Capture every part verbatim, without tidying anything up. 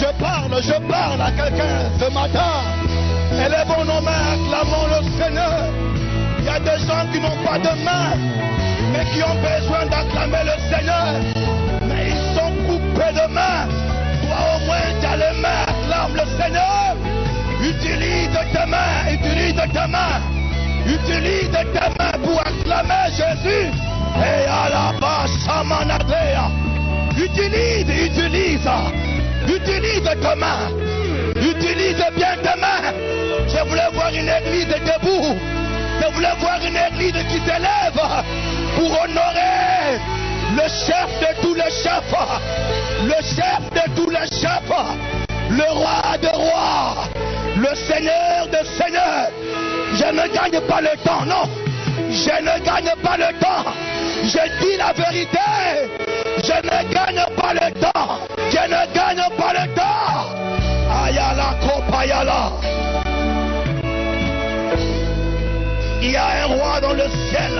Je parle, je parle à quelqu'un ce matin. Élevons nos mains, acclamons le Seigneur. Il y a des gens qui n'ont pas de main, mais qui ont besoin d'acclamer le Seigneur. Mais ils sont coupés de main. Toi au moins tu as les mains, acclame le Seigneur. Utilise tes mains, utilise tes mains. Utilise tes mains pour acclamer Jésus. Et à la base, Shamanadea. Utilise, utilise. Utilise tes mains. Utilise bien tes mains. Je voulais voir une église debout. Je voulais voir une église qui s'élève pour honorer le chef de tous les chefs. Le chef de tous les chefs. Le roi des rois. Le Seigneur des seigneurs. Je ne gagne pas le temps, non. Je ne gagne pas le temps. Je dis la vérité. Je ne gagne pas le temps. Je ne gagne pas le temps. Ayala Kopayala. Il y a un roi dans le ciel.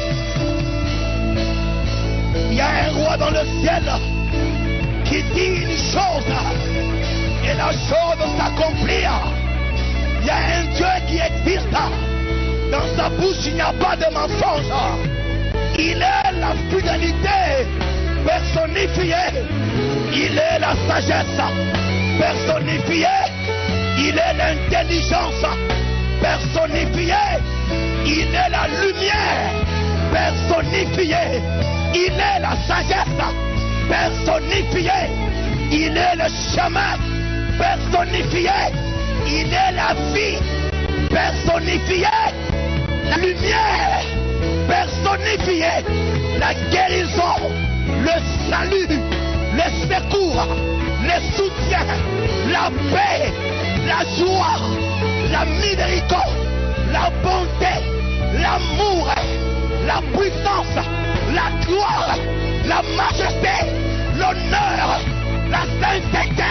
Il y a un roi dans le ciel qui dit une chose et la chose s'accomplit. Il y a un Dieu qui existe. Dans sa bouche, il n'y a pas de mensonge. Il est la fidélité personnifiée. Il est la sagesse personnifiée. Il est l'intelligence personnifiée. Il est la lumière personnifiée. Il est la sagesse personnifiée. Il est le chemin personnifié. Il est la vie personnifiée. La lumière personnifiée. La guérison, le salut, le secours, le soutien, la paix, la joie, la miséricorde, la bonté, l'amour, la puissance, la gloire, la majesté, l'honneur, la sainteté.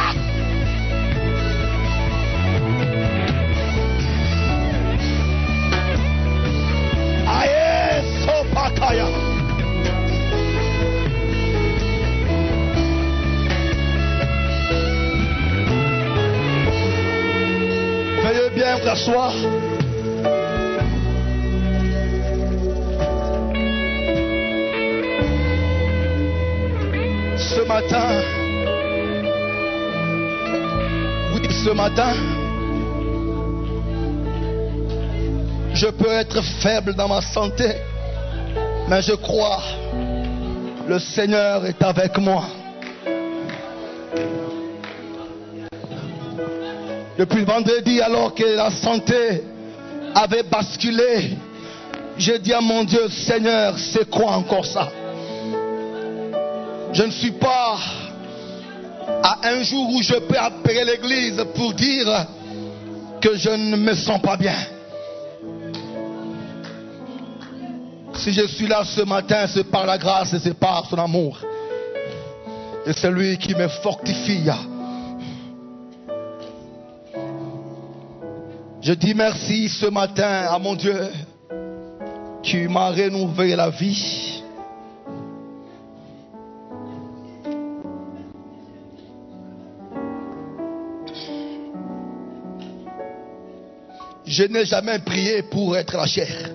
Aïe, Sopakaya. Veuillez bien vous asseoir. Ce matin, oui, ce matin, je peux être faible dans ma santé, mais je crois le Seigneur est avec moi. Depuis le vendredi, alors que la santé avait basculé, j'ai dit à mon Dieu, Seigneur, c'est quoi encore ça? Je ne suis pas à un jour où je peux appeler l'église pour dire que je ne me sens pas bien. Si je suis là ce matin, c'est par la grâce et c'est par son amour. Et c'est lui qui me fortifie. Je dis merci ce matin à mon Dieu qui m'a rénové la vie. Je n'ai jamais prié pour être la chair.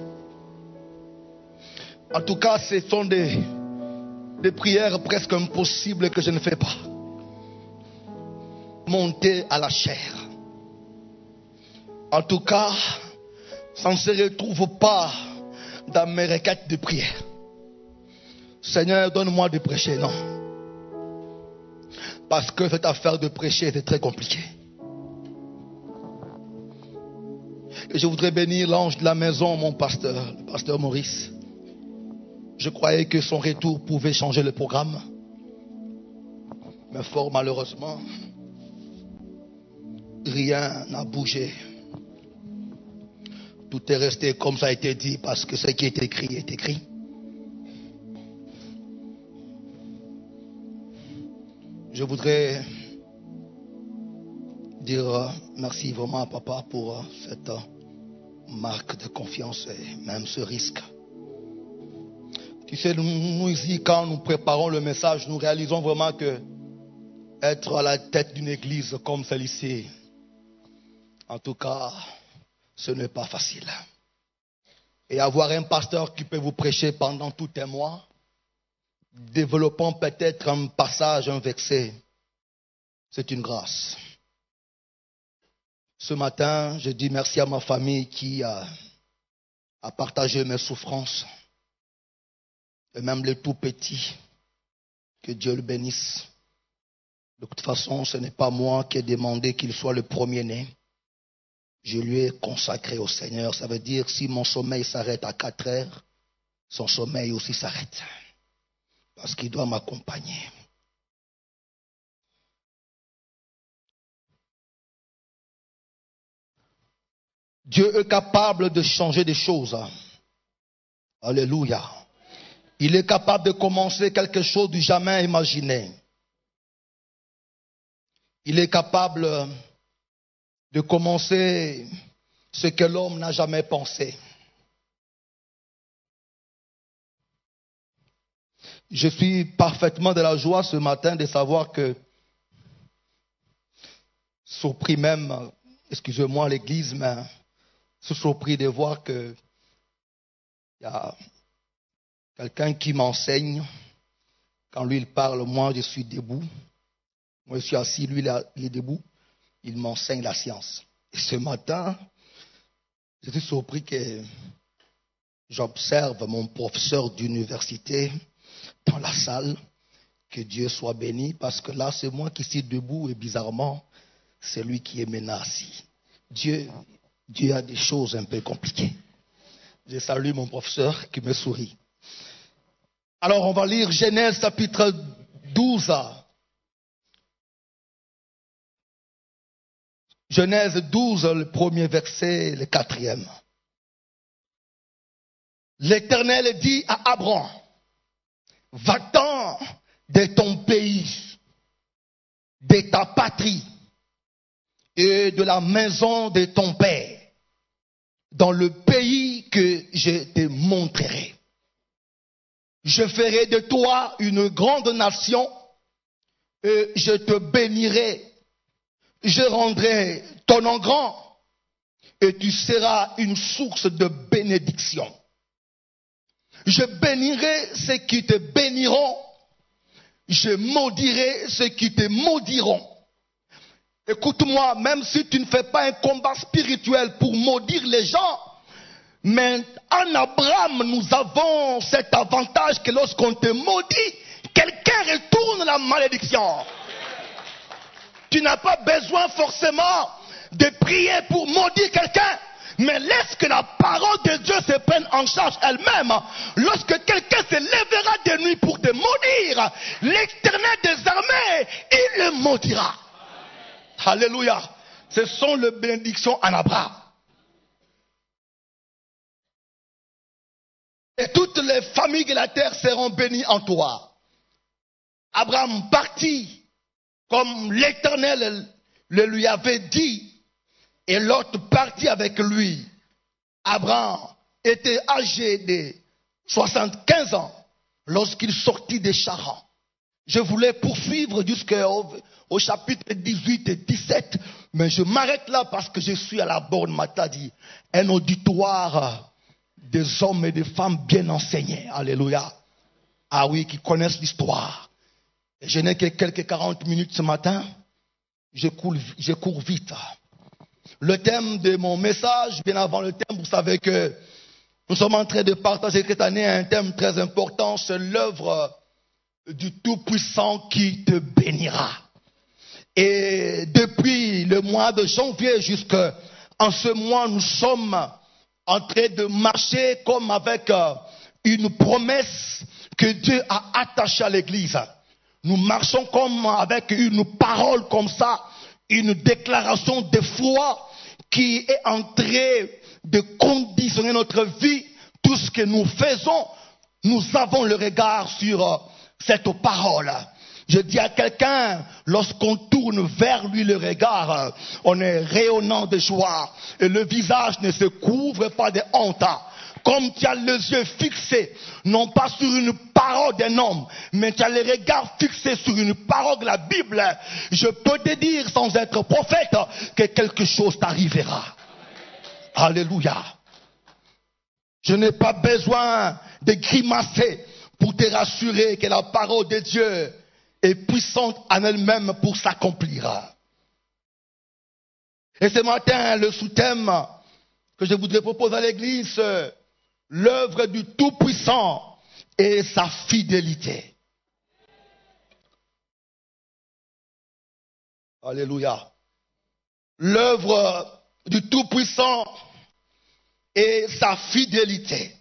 En tout cas, ce sont des, des prières presque impossibles que je ne fais pas. Monter à la chair. En tout cas, ça ne se retrouve pas dans mes requêtes de prière. Seigneur, donne-moi de prêcher, non. Parce que cette affaire de prêcher, c'est très compliqué. Et je voudrais bénir l'ange de la maison, mon pasteur, le pasteur Maurice. Je croyais que son retour pouvait changer le programme. Mais fort malheureusement, rien n'a bougé. Tout est resté comme ça a été dit parce que ce qui est écrit est écrit. Je voudrais dire merci vraiment à papa pour cette marque de confiance et même ce risque. Tu sais, nous, nous ici, quand nous préparons le message, nous réalisons vraiment que Être à la tête d'une église comme celle-ci, en tout cas, ce n'est pas facile. Et avoir un pasteur qui peut vous prêcher pendant tout un mois, développant peut-être un passage, un verset, c'est une grâce. Ce matin, je dis merci à ma famille qui a, a partagé mes souffrances, et même les tout petits. Que Dieu le bénisse. De toute façon, ce n'est pas moi qui ai demandé qu'il soit le premier-né. Je lui ai consacré au Seigneur. Ça veut dire, si mon sommeil s'arrête à quatre heures, son sommeil aussi s'arrête. Parce qu'il doit m'accompagner. Dieu est capable de changer des choses. Alléluia. Il est capable de commencer quelque chose du jamais imaginé. Il est capable de commencer ce que l'homme n'a jamais pensé. Je suis parfaitement de la joie ce matin de savoir que, surpris même, excusez-moi l'église, mais je suis surpris de voir que il y a quelqu'un qui m'enseigne. Quand lui il parle, moi je suis debout. Moi je suis assis, lui il est debout. Il m'enseigne la science. Et ce matin, je suis surpris que j'observe mon professeur d'université dans la salle. Que Dieu soit béni, parce que là c'est moi qui suis debout et bizarrement, c'est lui qui est maintenant assis. Dieu, Dieu a des choses un peu compliquées. Je salue mon professeur qui me sourit. Alors on va lire Genèse chapitre douze. Genèse douze, le premier verset, le quatrième. L'Éternel dit à Abraham, va-t'en de ton pays, de ta patrie et de la maison de ton père, dans le pays que je te montrerai. Je ferai de toi une grande nation et je te bénirai. Je rendrai ton nom grand et tu seras une source de bénédiction. Je bénirai ceux qui te béniront. Je maudirai ceux qui te maudiront. Écoute-moi, même si tu ne fais pas un combat spirituel pour maudire les gens, mais en Abraham, nous avons cet avantage que lorsqu'on te maudit, quelqu'un retourne la malédiction. Tu n'as pas besoin forcément de prier pour maudire quelqu'un, mais laisse que la parole de Dieu se prenne en charge elle-même. Lorsque quelqu'un se lèvera de nuit pour te maudire, l'Éternel des armées, il le maudira. Alléluia. Ce sont les bénédictions en Abraham. Et toutes les familles de la terre seront bénies en toi. Abraham partit comme l'Éternel le lui avait dit, et l'autre partit avec lui. Abraham était âgé de soixante-quinze ans lorsqu'il sortit de Charan. Je voulais poursuivre jusqu'au au chapitre dix-huit et dix-sept, mais je m'arrête là parce que je suis à la borne Matadi, un auditoire des hommes et des femmes bien enseignés. Alléluia. Ah oui, qui connaissent l'histoire. Et je n'ai que quelques quarante minutes ce matin. Je cours, je cours vite. Le thème de mon message, bien avant le thème, vous savez que nous sommes en train de partager cette année un thème très important, c'est l'œuvre du Tout-Puissant qui te bénira. Et depuis le mois de janvier jusqu'en ce mois, nous sommes en train de marcher comme avec une promesse que Dieu a attachée à l'Église. Nous marchons comme avec une parole comme ça, une déclaration de foi qui est en train de conditionner notre vie. Tout ce que nous faisons, nous avons le regard sur cette parole. Je dis à quelqu'un, lorsqu'on tourne vers lui le regard, on est rayonnant de joie et le visage ne se couvre pas de honte. Comme tu as les yeux fixés, non pas sur une parole d'un homme, mais tu as les regards fixés sur une parole de la Bible, je peux te dire sans être prophète que quelque chose t'arrivera. Alléluia. Je n'ai pas besoin de grimacer pour te rassurer que la parole de Dieu est puissante en elle-même pour s'accomplir. Et ce matin, le sous-thème que je voudrais proposer à l'église, l'œuvre du Tout-Puissant et sa fidélité. Alléluia. L'œuvre du Tout-Puissant et sa fidélité.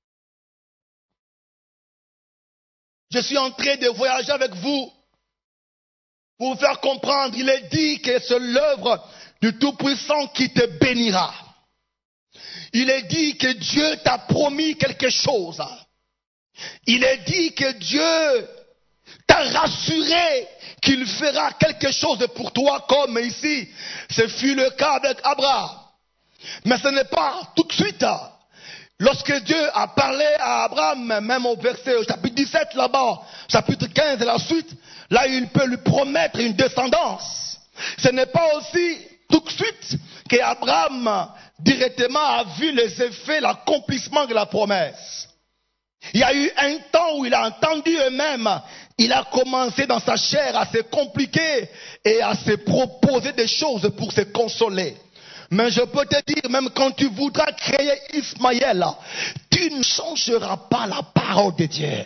Je suis en train de voyager avec vous pour vous faire comprendre. Il est dit que c'est l'œuvre du Tout-Puissant qui te bénira. Il est dit que Dieu t'a promis quelque chose. Il est dit que Dieu t'a rassuré qu'il fera quelque chose pour toi, comme ici, ce fut le cas avec Abraham. Mais ce n'est pas tout de suite. Lorsque Dieu a parlé à Abraham, même au verset au chapitre dix-sept là-bas, chapitre quinze et la suite, là il peut lui promettre une descendance. Ce n'est pas aussi tout de suite qu'Abraham directement a vu les effets, l'accomplissement de la promesse. Il y a eu un temps où il a entendu eux-mêmes, il a commencé dans sa chair à se compliquer et à se proposer des choses pour se consoler. Mais je peux te dire, même quand tu voudras créer Ismaël, tu ne changeras pas la parole de Dieu.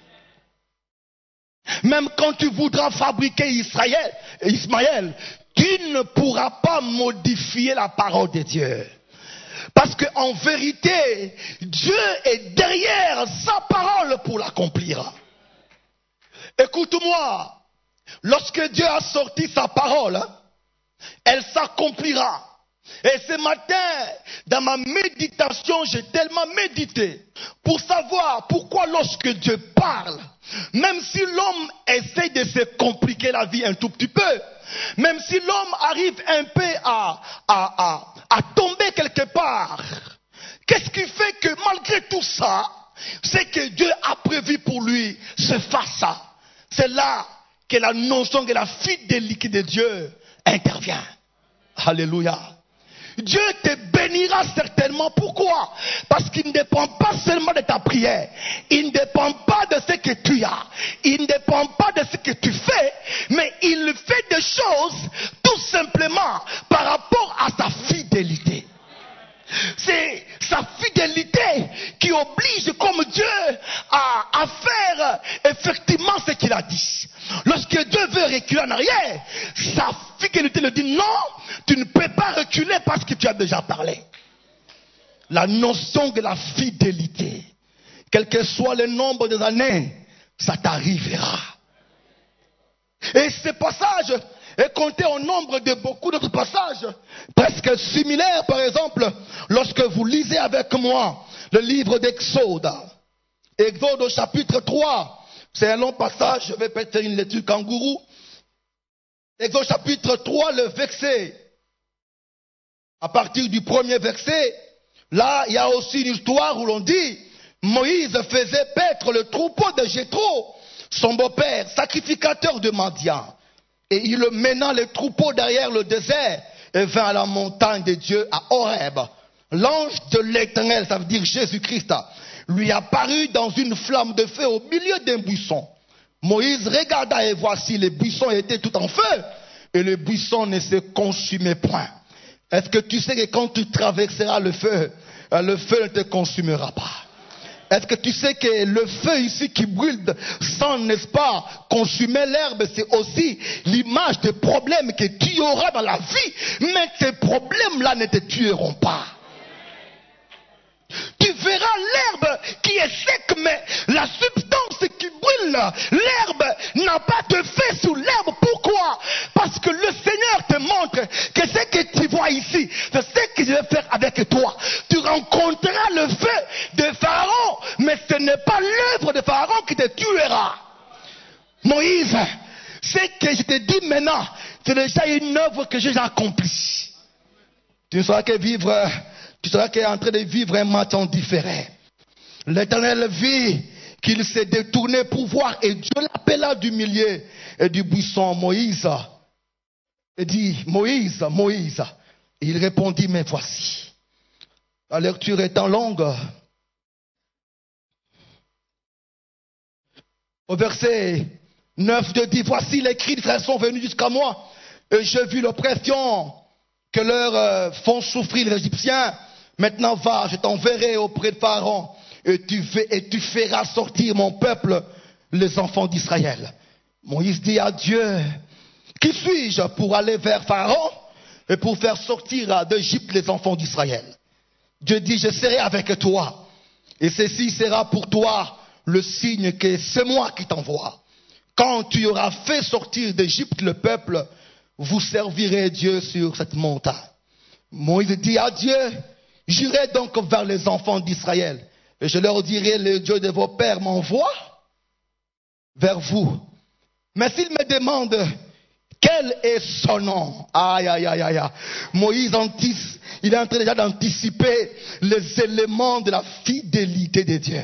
Même quand tu voudras fabriquer Israël, Ismaël, tu ne pourras pas modifier la parole de Dieu. Parce qu'en vérité, Dieu est derrière sa parole pour l'accomplir. Écoute-moi, lorsque Dieu a sorti sa parole, elle s'accomplira. Et ce matin, dans ma méditation, j'ai tellement médité pour savoir pourquoi lorsque Dieu parle, même si l'homme essaie de se compliquer la vie un tout petit peu, même si l'homme arrive un peu à, à, à, à tomber quelque part, qu'est-ce qui fait que malgré tout ça, c'est que Dieu a prévu pour lui se fasse ça. C'est là que la notion de la fidélité de Dieu intervient. Alléluia. Dieu te bénira certainement. Pourquoi? Parce qu'il ne dépend pas seulement de ta prière. Il ne dépend pas de ce que tu as. Il ne dépend pas de ce que tu fais. Mais il fait des choses tout simplement par rapport à sa fidélité. C'est sa fidélité qui oblige comme Dieu à, à faire effectivement ce qu'il a dit. Lorsque Dieu veut reculer en arrière, sa fidélité lui dit non, tu ne peux pas reculer parce que tu as déjà parlé. La notion de la fidélité, quel que soit le nombre des années, ça t'arrivera. Et ce passage est compté au nombre de beaucoup d'autres passages, presque similaires. Par exemple, lorsque vous lisez avec moi le livre d'Exode, Exode au chapitre trois, c'est un long passage, je vais peut-être faire une lecture kangourou. Exode chapitre trois, le verset, à partir du premier verset, là il y a aussi une histoire où l'on dit, Moïse faisait paître le troupeau de Jéthro, son beau-père, sacrificateur de Madian. Et il mena les troupeaux derrière le désert et vint à la montagne de Dieu à Horeb. L'ange de l'Éternel, ça veut dire Jésus-Christ, lui apparut dans une flamme de feu au milieu d'un buisson. Moïse regarda et voici les buissons étaient tout en feu et le buisson ne se consumait point. Est-ce que tu sais que quand tu traverseras le feu, le feu ne te consumera pas? Est-ce que tu sais que le feu ici qui brûle sans, n'est-ce pas, consumer l'herbe, c'est aussi l'image des problèmes que tu auras dans la vie, mais ces problèmes-là ne te tueront pas. Tu verras l'herbe qui est sec, mais la substance qui brûle, l'herbe n'a pas de feu sur l'herbe. Pourquoi? Parce que le Seigneur te montre que ce que tu vois ici, c'est ce que je vais faire avec toi. Tu rencontreras le feu de Pharaon, mais ce n'est pas l'œuvre de Pharaon qui te tuera. Moïse, ce que je te dis maintenant, c'est déjà une œuvre que j'ai accomplie. Tu ne sauras que vivre... Tu seras en train de vivre un matin différent. L'Éternel vit qu'il s'est détourné pour voir, et Dieu l'appela du milieu et du buisson, Moïse. Et dit, Moïse, Moïse. Et il répondit, mais voici. La lecture étant longue. Au verset neuf, Dieu dit, voici les cris de frères sont venus jusqu'à moi. Et j'ai vu l'oppression que leur euh, font souffrir les Égyptiens. Maintenant va, je t'enverrai auprès de Pharaon. Et tu, et tu feras sortir mon peuple, les enfants d'Israël. Moïse dit à Dieu, qui suis-je pour aller vers Pharaon et pour faire sortir d'Égypte les enfants d'Israël? Dieu dit, je serai avec toi. Et ceci sera pour toi le signe que c'est moi qui t'envoie. Quand tu auras fait sortir d'Égypte le peuple, vous servirez Dieu sur cette montagne. Moïse dit à Dieu, j'irai donc vers les enfants d'Israël. Et je leur dirai, le Dieu de vos pères m'envoie vers vous. Mais s'ils me demandent, quel est son nom? Aïe, aïe, aïe, aïe. Moïse, il est en train déjà d'anticiper les éléments de la fidélité de Dieu.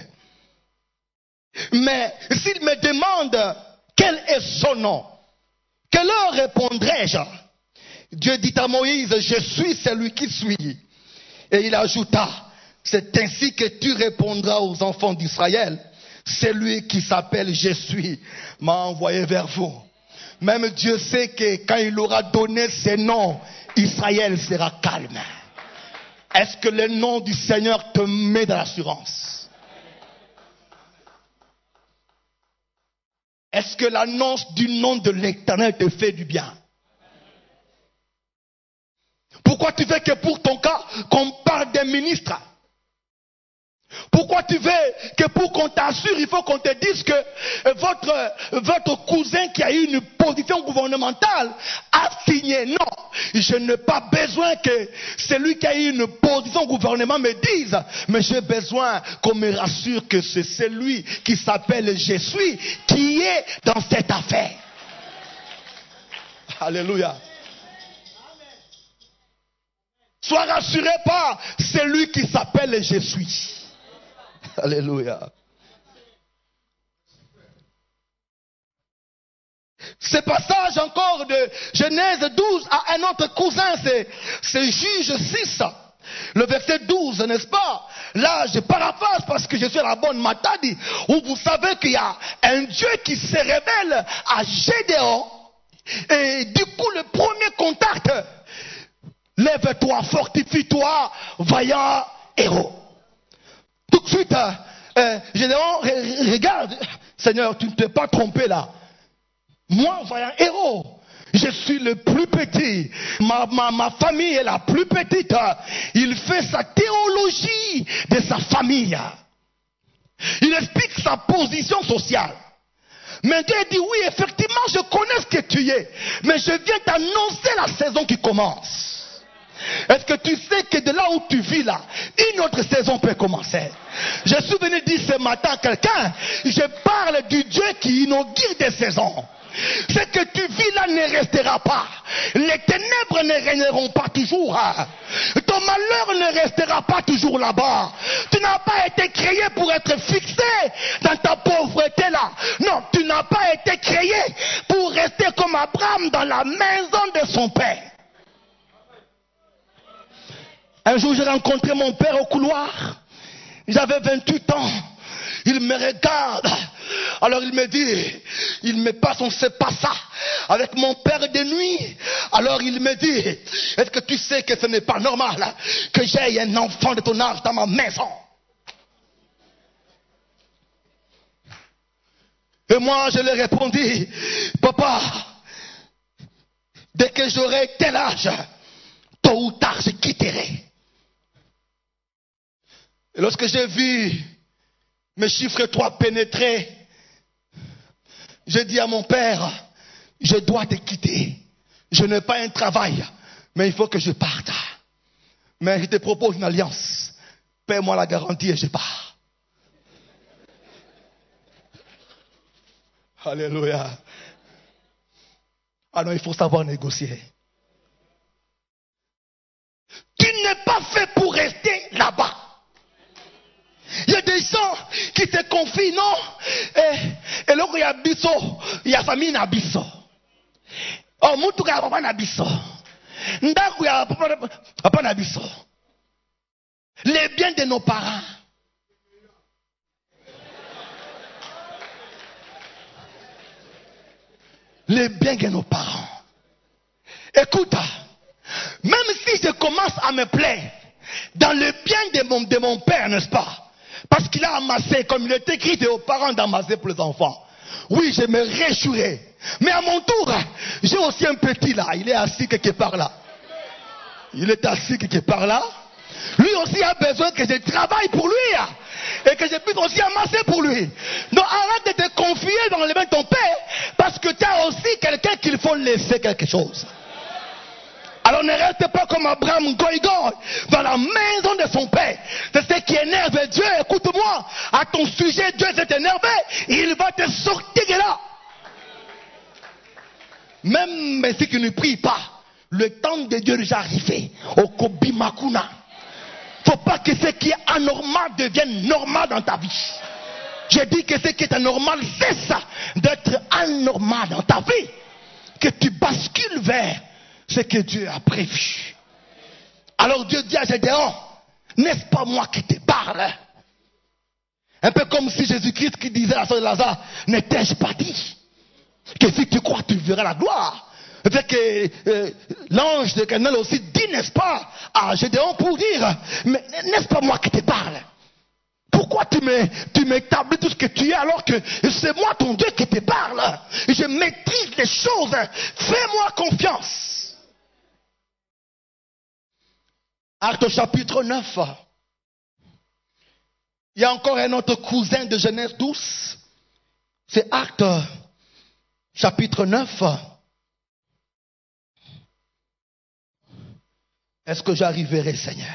Mais s'il me demande, quel est son nom? Que leur répondrai-je? Dieu dit à Moïse, je suis celui qui suis. Et il ajouta, c'est ainsi que tu répondras aux enfants d'Israël. Celui qui s'appelle je suis m'a envoyé vers vous. Même Dieu sait que quand il aura donné ses noms, Israël sera calme. Est-ce que le nom du Seigneur te met dans l'assurance? Est-ce que l'annonce du nom de l'Éternel te fait du bien? Pourquoi tu veux que pour ton cas, qu'on parle des ministres? Pourquoi tu veux que pour qu'on t'assure, il faut qu'on te dise que votre, votre cousin qui a eu une position gouvernementale a signé? Non, je n'ai pas besoin que celui qui a eu une position gouvernementale me dise, mais j'ai besoin qu'on me rassure que c'est celui qui s'appelle je suis qui est dans cette affaire. Alléluia. Sois rassuré par celui qui s'appelle je suis. Alléluia. Ce passage encore de Genèse douze a un autre cousin, c'est, c'est Juge six. Le verset douze, n'est-ce pas? Là, je paraphrase parce que je suis à la bonne Matadi, où vous savez qu'il y a un Dieu qui se révèle à Gédéon. Et du coup, le premier contact, lève-toi, fortifie-toi, vaillant héros. Tout de suite, euh, euh, Gédéon, regarde, Seigneur, tu ne t'es pas trompé là. Moi, voyant héros, je suis le plus petit. Ma, ma, ma famille est la plus petite. Il fait sa théologie de sa famille. Il explique sa position sociale. Mais Dieu dit, oui, effectivement, je connais ce que tu es. Mais je viens t'annoncer la saison qui commence. Est-ce que tu sais que de là où tu vis là, une autre saison peut commencer? Je suis venu dire ce matin à quelqu'un, je parle du Dieu qui inaugure des saisons. Ce que tu vis là ne restera pas. Les ténèbres ne régneront pas toujours. Ton malheur ne restera pas toujours là-bas. Tu n'as pas été créé pour être fixé dans ta pauvreté là. Non, tu n'as pas été créé pour rester comme Abraham dans la maison de son père. Un jour, j'ai rencontré mon père au couloir. J'avais vingt-huit ans. Il me regarde. Alors il me dit, il me passe, on ne sait pas ça, avec mon père de nuit. Alors il me dit, est-ce que tu sais que ce n'est pas normal que j'aie un enfant de ton âge dans ma maison? Et moi, je lui ai répondu, papa, dès que j'aurai tel âge, tôt ou tard, je quitterai. Et lorsque j'ai vu mes chiffres trois pénétrer, j'ai dit à mon père, je dois te quitter. Je n'ai pas un travail, mais il faut que je parte. Mais je te propose une alliance. Paie-moi la garantie et je pars. Alléluia. Ah non, il faut savoir négocier. Tu n'es pas fait pour rester là-bas. Il y a des gens qui se confient, non? Et, et là, il y a biso, il y a famille na biso. Oh, mutuka ya papa na biso. Ndaku ya papa na biso. Les biens de nos parents. Les biens de nos parents. Écoute, même si je commence à me plaire dans le bien de mon, de mon père, n'est-ce pas? Parce qu'il a amassé, comme il est écrit aux parents d'amasser pour les enfants. Oui, je me réjouirai. Mais à mon tour, j'ai aussi un petit là. Il est assis quelque part là. Il est assis quelque part là. Lui aussi a besoin que je travaille pour lui. Et que je puisse aussi amasser pour lui. Donc arrête de te confier dans les mains de ton père. Parce que tu as aussi quelqu'un qu'il faut laisser quelque chose. Alors ne reste pas comme Abraham Goïgoï dans la maison de son père. C'est ce qui énerve Dieu. Écoute-moi, à ton sujet, Dieu s'est énervé. Il va te sortir de là. Même si tu ne pries pas, le temps de Dieu est déjà arrivé. Au Kobi Makuna. Il ne faut pas que ce qui est anormal devienne normal dans ta vie. J'ai dit que ce qui est anormal, c'est ça, d'être anormal dans ta vie. Que tu bascules vers ce que Dieu a prévu. Alors Dieu dit à Gédéon, n'est-ce pas moi qui te parle? Un peu comme si Jésus-Christ qui disait à la sœur de Lazare, ne t'ai-je pas dit que si tu crois tu verras la gloire? Fait que euh, l'ange de l'Éternel aussi dit, n'est-ce pas, à Gédéon pour dire, mais n'est-ce pas moi qui te parle? Pourquoi tu m'établis tout ce que tu es alors que c'est moi ton Dieu qui te parle? Je maîtrise les choses. Fais-moi confiance. Acte au chapitre neuf. Il y a encore un autre cousin de Genèse douze. C'est Acte chapitre neuf. Est-ce que j'arriverai, Seigneur?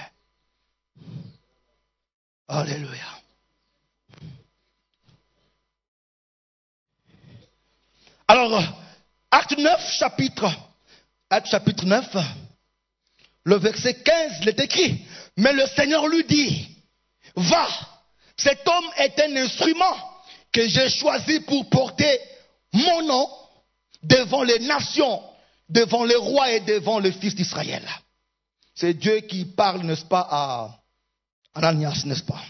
Alléluia. Alors, Acte neuf, chapitre, Acte chapitre neuf, le verset quinze, il est écrit, mais le Seigneur lui dit, va, cet homme est un instrument que j'ai choisi pour porter mon nom devant les nations, devant les rois et devant les fils d'Israël. C'est Dieu qui parle, n'est-ce pas, à Ananias, n'est-ce pas?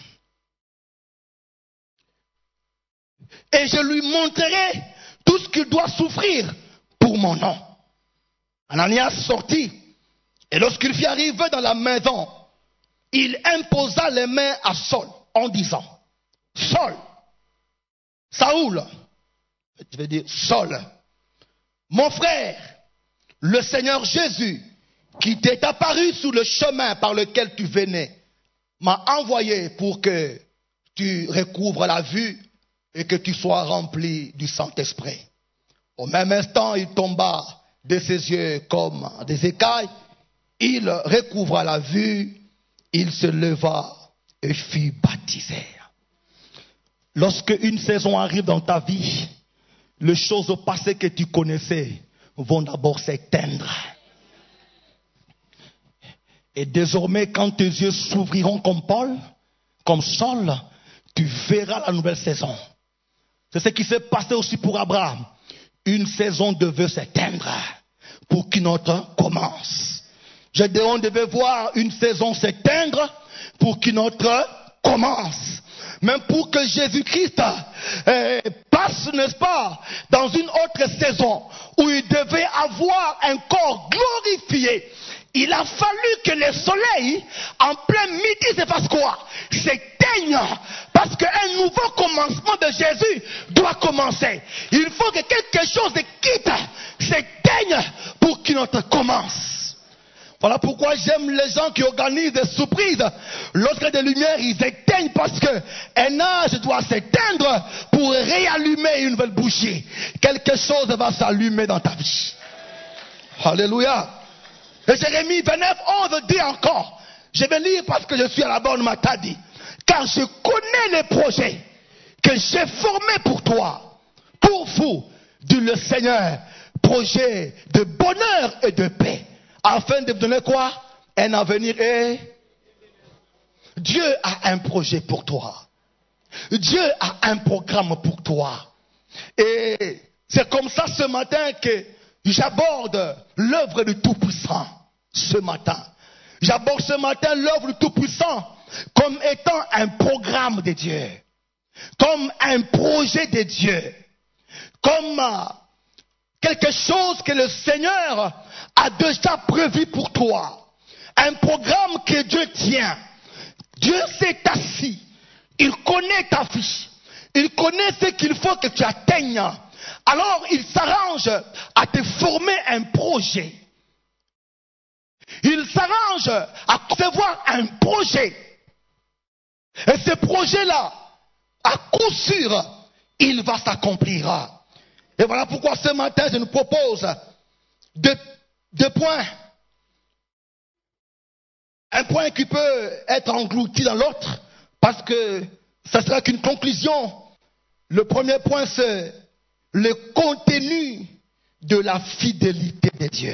Et je lui montrerai tout ce qu'il doit souffrir pour mon nom. Ananias sortit, et lorsqu'il fut arrivé dans la maison, il imposa les mains à Saul en disant, Saul, Saoul, je vais dire Saul, mon frère, le Seigneur Jésus, qui t'est apparu sur le chemin par lequel tu venais, m'a envoyé pour que tu recouvres la vue et que tu sois rempli du Saint-Esprit. Au même instant, il tomba de ses yeux comme des écailles. Il recouvra la vue, il se leva et fut baptisé. Lorsque une saison arrive dans ta vie, les choses passées que tu connaissais vont d'abord s'éteindre. Et désormais, quand tes yeux s'ouvriront comme Paul, comme Saul, tu verras la nouvelle saison. C'est ce qui s'est passé aussi pour Abraham. Une saison devait s'éteindre pour qu'une autre commence. Gédéon devait voir une saison s'éteindre pour qu'une autre commence. Même pour que Jésus-Christ euh, passe, n'est-ce pas, dans une autre saison où il devait avoir un corps glorifié. Il a fallu que le soleil, en plein midi, se fasse quoi? S'éteigne. Parce qu'un nouveau commencement de Jésus doit commencer. Il faut que quelque chose quitte, s'éteigne pour qu'une autre commence. Voilà pourquoi j'aime les gens qui organisent des surprises. Lorsqu'il y a des lumières, ils éteignent parce qu'un âge doit s'éteindre pour réallumer une nouvelle bougie. Quelque chose va s'allumer dans ta vie. Alléluia. Et Jérémie vingt-neuf, onze dit encore, je vais lire parce que je suis à la bonne matadi, car je connais les projets que j'ai formés pour toi, pour vous, dit le Seigneur, projet de bonheur et de paix, afin de vous donner quoi? Un avenir et... Dieu a un projet pour toi. Dieu a un programme pour toi. Et c'est comme ça ce matin que j'aborde l'œuvre du Tout-Puissant. Ce matin. J'aborde ce matin l'œuvre du Tout-Puissant comme étant un programme de Dieu. Comme un projet de Dieu. Comme euh, quelque chose que le Seigneur a déjà prévu pour toi. Un programme que Dieu tient. Dieu s'est assis. Il connaît ta fiche. Il connaît ce qu'il faut que tu atteignes. Alors il s'arrange à te former un projet. Il s'arrange à concevoir un projet. Et ce projet-là, à coup sûr, il va s'accomplir. Et voilà pourquoi ce matin, je nous propose deux, deux points. Un point qui peut être englouti dans l'autre, parce que ça sera qu'une conclusion. Le premier point, c'est le contenu de la fidélité de Dieu.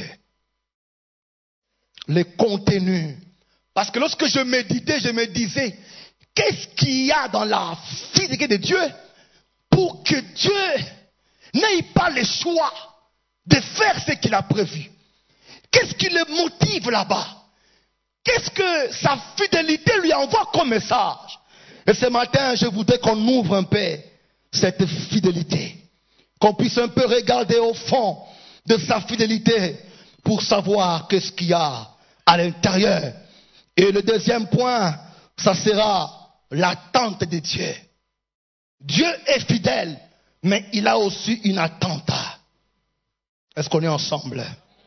Le contenu. Parce que lorsque je méditais, je me disais, qu'est-ce qu'il y a dans la fidélité de Dieu pour que Dieu n'ait pas le choix de faire ce qu'il a prévu? Qu'est-ce qui le motive là-bas? Qu'est-ce que sa fidélité lui envoie comme message? Et ce matin, je voudrais qu'on ouvre un peu cette fidélité. Qu'on puisse un peu regarder au fond de sa fidélité pour savoir qu'est-ce qu'il y a à l'intérieur. Et le deuxième point, ça sera l'attente de Dieu. Dieu est fidèle, mais il a aussi une attente. Est-ce qu'on est ensemble?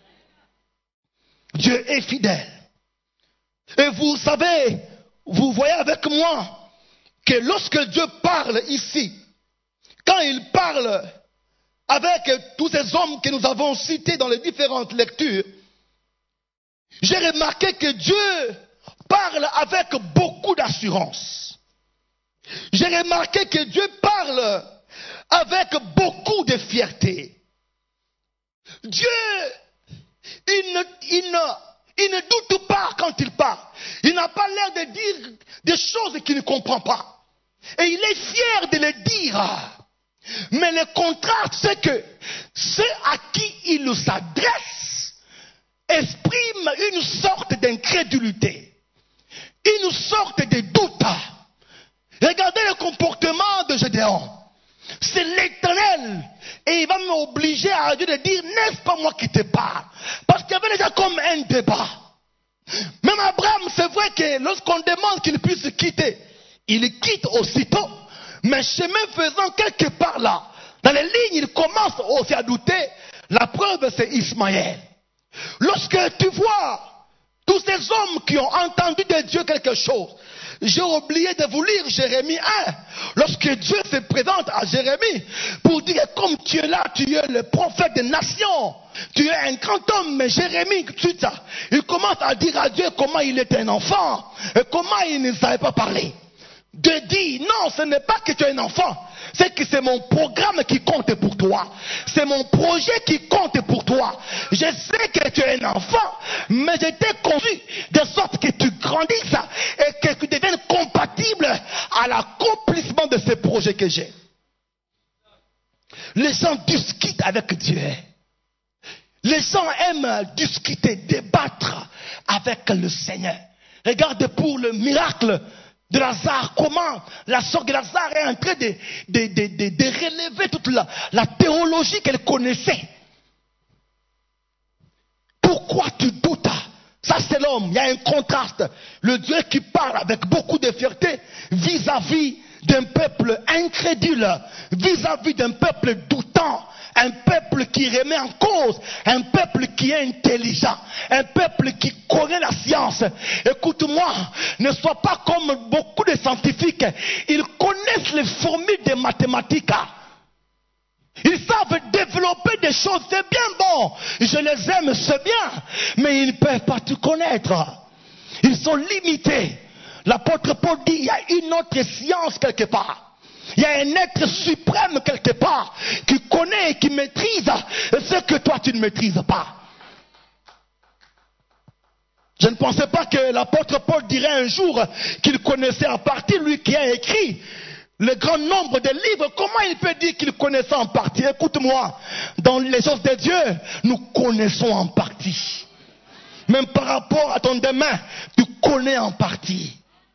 Dieu est fidèle. Et vous savez, vous voyez avec moi que lorsque Dieu parle ici, quand il parle avec tous ces hommes que nous avons cités dans les différentes lectures, j'ai remarqué que Dieu parle avec beaucoup d'assurance. J'ai remarqué que Dieu parle avec beaucoup de fierté. Dieu, il ne, il ne, il ne doute pas quand il parle. Il n'a pas l'air de dire des choses qu'il ne comprend pas. Et il est fier de les dire. Mais le contraste, c'est que ceux à qui il s'adresse expriment une sorte d'incrédulité, une sorte de doute. Regardez le comportement de Gédéon. C'est l'Éternel. Et il va m'obliger à Dieu de dire, n'est-ce pas moi qui te parle? Parce qu'il y avait déjà comme un débat. Même Abraham, c'est vrai que lorsqu'on demande qu'il puisse quitter, il quitte aussitôt. Mais chemin faisant, quelque part là, dans les lignes, il commence aussi à douter. La preuve, c'est Ismaël. Lorsque tu vois tous ces hommes qui ont entendu de Dieu quelque chose, j'ai oublié de vous lire Jérémie un. Lorsque Dieu se présente à Jérémie pour dire, comme tu es là, tu es le prophète des nations. Tu es un grand homme, mais Jérémie, tout ça, il commence à dire à Dieu comment il était un enfant et comment il ne savait pas parler. Dieu dit, non, ce n'est pas que tu es un enfant. C'est que c'est mon programme qui compte pour toi. C'est mon projet qui compte pour toi. Je sais que tu es un enfant, mais je t'ai conduit de sorte que tu grandisses et que tu deviennes compatible à l'accomplissement de ce projet que j'ai. Les gens discutent avec Dieu. Les gens aiment discuter, débattre avec le Seigneur. Regarde pour le miracle de Lazare, comment la sœur de Lazare est en train de, de, de, de, de relever toute la, la théologie qu'elle connaissait. Pourquoi tu doutes? Ça c'est l'homme, il y a un contraste. Le Dieu qui parle avec beaucoup de fierté vis-à-vis d'un peuple incrédule, vis-à-vis d'un peuple doutant. Un peuple qui remet en cause, un peuple qui est intelligent, un peuple qui connaît la science. Écoute-moi, ne sois pas comme beaucoup de scientifiques. Ils connaissent les formules des mathématiques. Ils savent développer des choses, c'est bien bon. Je les aime, c'est bien. Mais ils ne peuvent pas tout connaître. Ils sont limités. L'apôtre Paul dit, il y a une autre science quelque part. Il y a un être suprême quelque part qui connaît et qui maîtrise ce que toi tu ne maîtrises pas. Je ne pensais pas que l'apôtre Paul dirait un jour qu'il connaissait en partie, lui qui a écrit le grand nombre de livres. Comment il peut dire qu'il connaissait en partie? Écoute-moi, dans les choses de Dieu, nous connaissons en partie. Même par rapport à ton demain, tu connais en partie.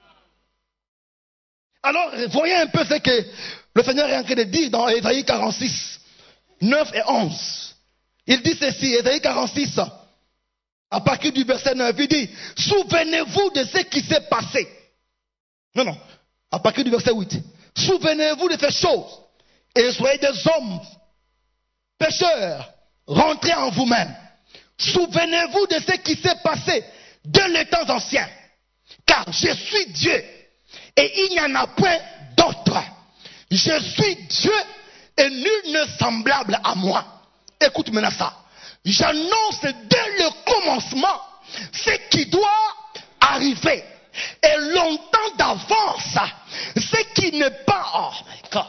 Alors, voyez un peu ce que le Seigneur est en train de dire dans Ésaïe quarante-six, neuf et onze. Il dit ceci, Ésaïe quarante-six, à partir du verset neuf, il dit, souvenez-vous de ce qui s'est passé. Non, non, à partir du verset huit. Souvenez-vous de ces choses et soyez des hommes pécheurs, rentrez en vous-même. Souvenez-vous de ce qui s'est passé dans les temps anciens, car je suis Dieu et il n'y en a point d'autre. Je suis Dieu et nul n'est semblable à moi. Écoute maintenant ça. J'annonce dès le commencement ce qui doit arriver. Et longtemps d'avance, ce qui n'est pas... Oh my God.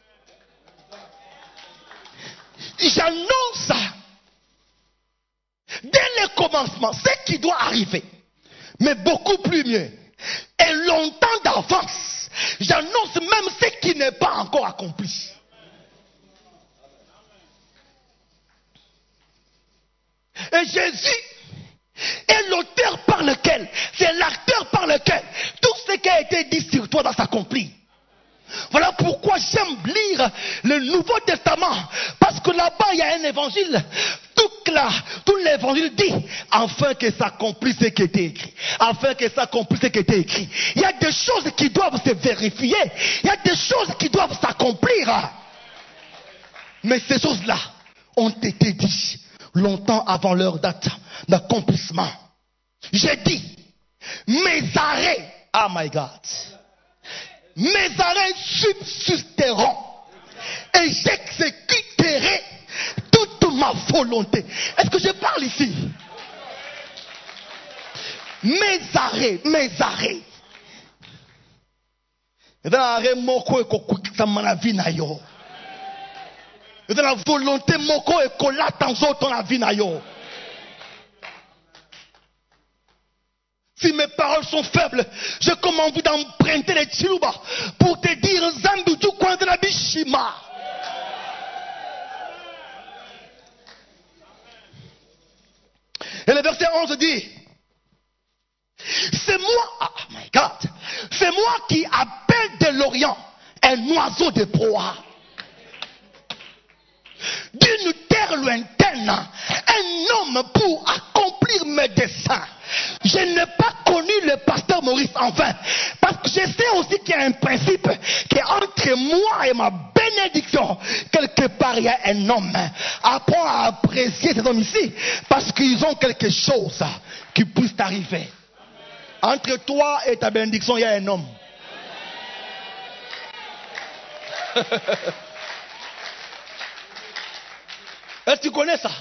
J'annonce dès le commencement ce qui doit arriver. Mais beaucoup plus mieux. Et longtemps d'avance, j'annonce même ce qui n'est pas encore accompli. Et Jésus est l'auteur par lequel, c'est l'acteur par lequel tout ce qui a été dit sur toi doit s'accomplir. Voilà pourquoi j'aime lire le Nouveau Testament, parce que là-bas il y a un évangile, tout, là, tout l'évangile dit, afin que s'accomplisse ce qui était écrit, afin que s'accomplisse ce qui était écrit. Il y a des choses qui doivent se vérifier, il y a des choses qui doivent s'accomplir. Mais ces choses-là ont été dites longtemps avant leur date d'accomplissement. J'ai dit, mes arrêts, oh my God, mes arrêts subsisteront et j'exécuterai toute ma volonté. Est-ce que je parle ici? Mes arrêts, mes arrêts. L'arrêt moko et kokuta manavi na yo. La volonté moko et kolata nzoto na vi na yo. Si mes paroles sont faibles, j'ai comme envie d'emprunter les chiluba pour te dire Zambi du coin de la bishima. Et le verset onze dit, c'est moi, oh my God, c'est moi qui appelle de l'Orient un oiseau de proie. D'une terre lointaine, un homme pour accomplir mes desseins. Je n'ai pas connu le pasteur Maurice enfin, parce que je sais aussi qu'il y a un principe qui est entre moi et ma bénédiction. Quelque part, il y a un homme. Apprends à apprécier ces hommes ici, parce qu'ils ont quelque chose qui puisse t'arriver. Entre toi et ta bénédiction, il y a un homme. Est-ce que tu connais ça?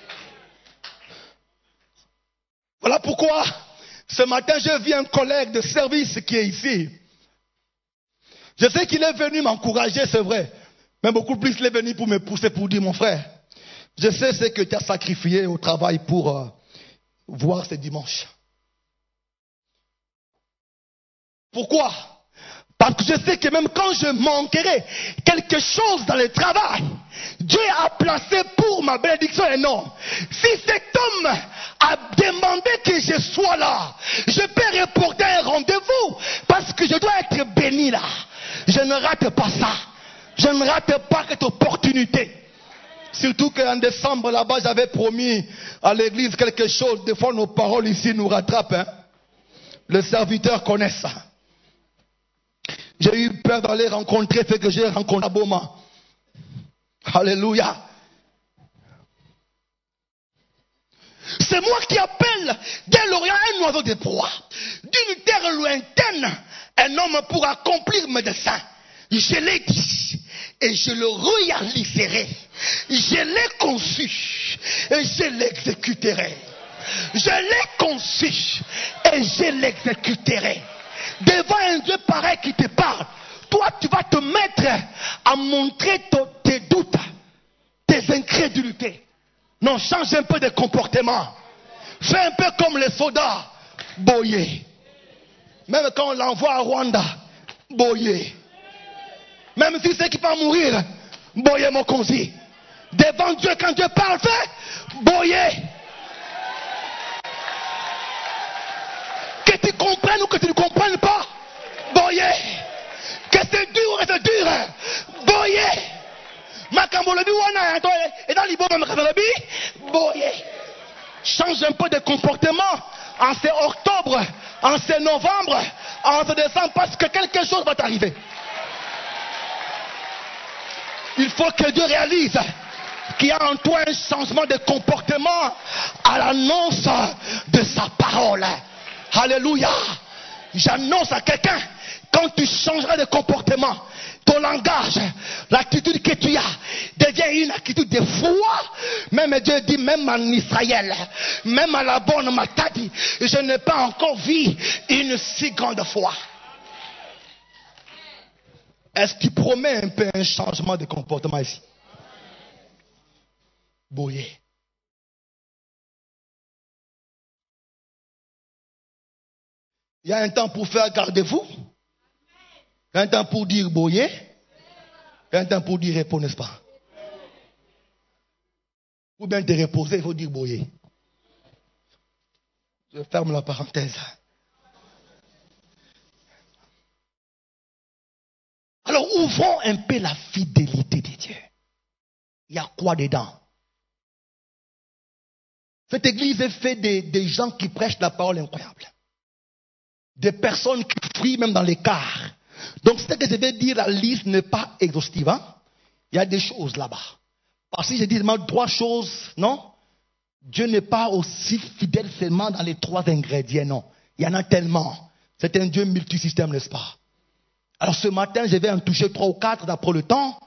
Voilà pourquoi ce matin j'ai vu un collègue de service qui est ici. Je sais qu'il est venu m'encourager, c'est vrai. Mais beaucoup plus il est venu pour me pousser, pour dire, mon frère, je sais ce que tu as sacrifié au travail pour euh, voir ce dimanche. Pourquoi? Parce que je sais que même quand je manquerai quelque chose dans le travail, Dieu a placé pour ma bénédiction un homme. Si cet homme a demandé que je sois là, je peux reporter un rendez-vous parce que je dois être béni là. Je ne rate pas ça. Je ne rate pas cette opportunité. Surtout qu'en décembre là-bas, j'avais promis à l'église quelque chose. Des fois, nos paroles ici nous rattrapent. Hein? Les serviteurs connaissent ça. J'ai eu peur d'aller rencontrer ce que j'ai rencontré à Boma. Alléluia. C'est moi qui appelle dès l'Orient un oiseau de proie. D'une terre lointaine, un homme pour accomplir mes desseins. Je l'ai dit et je le réaliserai. Je l'ai conçu et je l'exécuterai. Je l'ai conçu et je l'exécuterai. Devant un Dieu pareil qui te parle, toi tu vas te mettre à montrer tes doutes, tes incrédulités. Non, change un peu de comportement. Fais un peu comme les soldats. Boyé. Même quand on l'envoie à Rwanda, Boyé. Même si c'est qui va mourir, Boyé mon consi. Devant Dieu, quand Dieu parle, fait Boyé. Que tu comprennes ou que tu ne comprennes pas, Boyé. Que c'est dur ou que c'est dur, Boyé. Makambolobi wana et dans l'Ibo Boyé. Change un peu de comportement en ce octobre, en ce novembre, en ce décembre, parce que quelque chose va t'arriver. Il faut que Dieu réalise qu'il y a en toi un changement de comportement à l'annonce de sa parole. Alléluia. J'annonce à quelqu'un, quand tu changeras de comportement, ton langage, l'attitude que tu as devient une attitude de foi. Même Dieu dit, même en Israël, même à la bonne Matadi, je n'ai pas encore vu une si grande foi. Est-ce qu'il promet un peu un changement de comportement ici? Boyé. Il y a un temps pour faire gardez-vous. Il y a un temps pour dire boyé. Il y a un temps pour dire repos, n'est-ce pas? Ou bien te reposer, il faut dire boyé. Je ferme la parenthèse. Alors ouvrons un peu la fidélité de Dieu. Il y a quoi dedans? Cette église est faite des, des gens qui prêchent la parole incroyable. Des personnes qui fuient même dans les cars. Donc, c'est ce que je vais dire, la liste n'est pas exhaustive. Hein? Il y a des choses là-bas. Parce que je dis seulement trois choses, non? Dieu n'est pas aussi fidèle seulement dans les trois ingrédients, non. Il y en a tellement. C'est un Dieu multisystème, n'est-ce pas? Alors, ce matin, je vais en toucher trois ou quatre d'après le temps.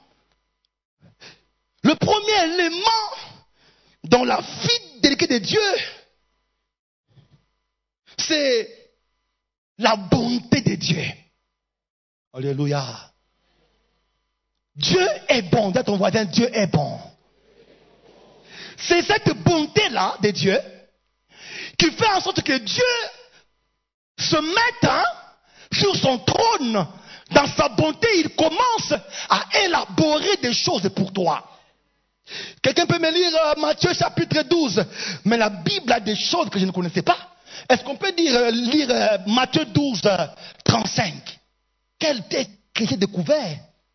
Le premier élément dans la fidélité de Dieu, c'est la bonté de Dieu. Alléluia. Dieu est bon. Dis à ton voisin, Dieu est bon. C'est cette bonté-là de Dieu qui fait en sorte que Dieu se mette hein, sur son trône. Dans sa bonté, il commence à élaborer des choses pour toi. Quelqu'un peut me lire euh, Matthieu chapitre douze. Mais la Bible a des choses que je ne connaissais pas. Est-ce qu'on peut dire, euh, lire euh, Matthieu douze, euh, trente-cinq? Quel texte que j'ai découvert?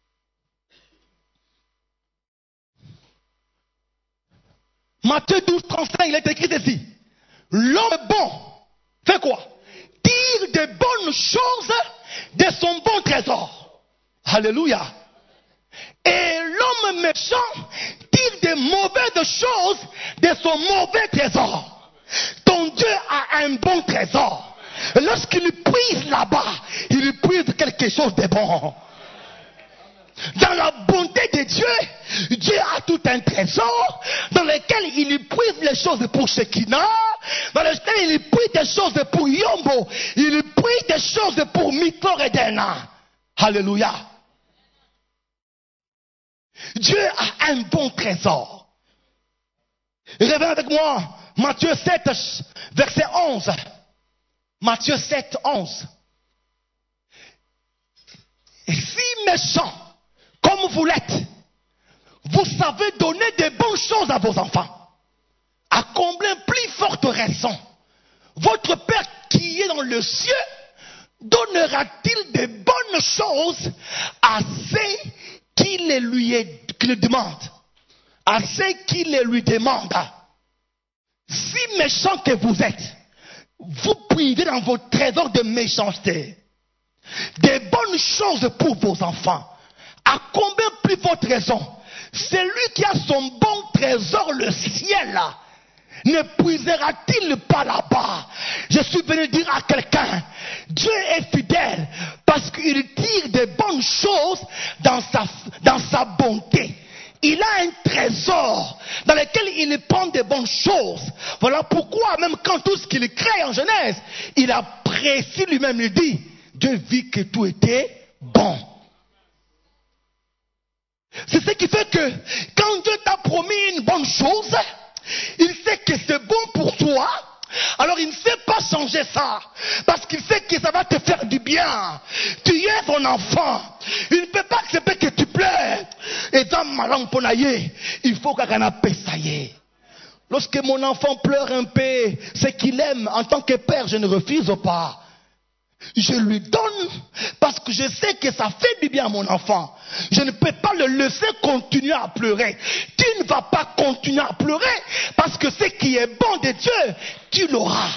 Matthieu douze, trente-cinq, il est écrit ici. L'homme bon fait quoi? Tire de bonnes choses de son bon trésor. Alléluia. Et l'homme méchant tire de mauvaises choses de son mauvais trésor. Ton Dieu a un bon trésor. Lorsqu'il puise là-bas, il puise quelque chose de bon. Dans la bonté de Dieu, Dieu a tout un trésor dans lequel il puise les choses pour Shekinah, dans lequel il puise des choses pour Yombo, il puise des choses pour Mito Redena. Alléluia. Dieu a un bon trésor. Revenez avec moi, Matthieu sept, verset onze. Matthieu sept, onze. Et si méchant, comme vous l'êtes, vous savez donner de bonnes choses à vos enfants, à combien plus forte raison votre Père qui est dans le ciel donnera-t-il de bonnes choses à ceux qui les lui, qui le demandent, à ceux qui les lui demandent. Si méchant que vous êtes, vous privez dans vos trésors de méchanceté des bonnes choses pour vos enfants. À combien plus votre raison, celui qui a son bon trésor, le ciel, ne puisera-t-il pas là-bas? Je suis venu dire à quelqu'un, Dieu est fidèle parce qu'il tire des bonnes choses dans sa, dans sa bonté. Il a un trésor dans lequel il prend des bonnes choses. Voilà pourquoi même quand tout ce qu'il crée en Genèse, il apprécie lui-même, il dit, Dieu vit que tout était bon. C'est ce qui fait que quand Dieu t'a promis une bonne chose, il sait que c'est bon pour toi Alors il ne sait pas changer ça. Parce qu'il sait que ça va te faire du bien. Tu es son enfant. Il ne peut pas accepter que tu pleures. Et dans ma langue ponaye, il faut qu'un appel ça y est. Lorsque mon enfant pleure un peu, c'est qu'il aime. En tant que père, je ne refuse pas. Je lui donne parce que je sais que ça fait du bien à mon enfant. Je ne peux pas le laisser continuer à pleurer. Tu ne vas pas continuer à pleurer parce que ce qui est bon de Dieu, tu l'auras.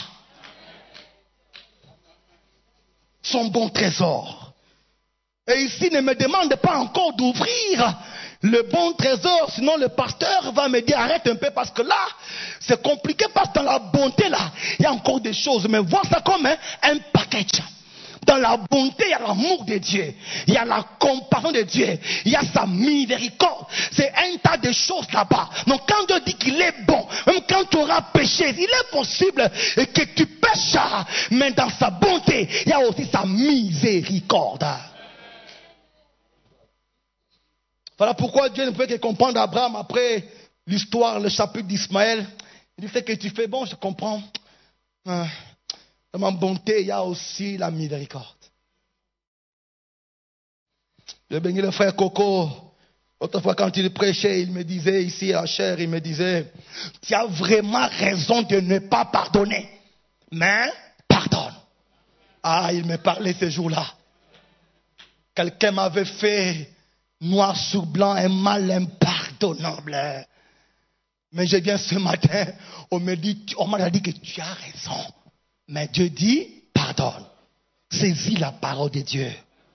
Son bon trésor. Et ici, ne me demande pas encore d'ouvrir le bon trésor, sinon le pasteur va me dire arrête un peu parce que là, c'est compliqué parce que dans la bonté là, il y a encore des choses. Mais vois ça comme un, un package. Dans la bonté, il y a l'amour de Dieu. Il y a la compassion de Dieu. Il y a sa miséricorde. C'est un tas de choses là-bas. Donc quand Dieu dit qu'il est bon, même quand tu auras péché, il est possible que tu pêches. Mais dans sa bonté, il y a aussi sa miséricorde. Voilà pourquoi Dieu ne peut que comprendre Abraham après l'histoire, le chapitre d'Ismaël. Il dit, c'est que tu fais bon, je comprends. Dans ma bonté, il y a aussi la miséricorde. J'ai béni le frère Coco. Autrefois, quand il prêchait, il me disait ici à Cher, il me disait, tu as vraiment raison de ne pas pardonner. Mais pardonne. Ah, il me parlait ce jour-là. Quelqu'un m'avait fait noir sur blanc un mal impardonnable. Mais je viens ce matin, on me dit, on m'a dit que tu as raison. Mais Dieu dit, pardonne. Saisis la parole de Dieu.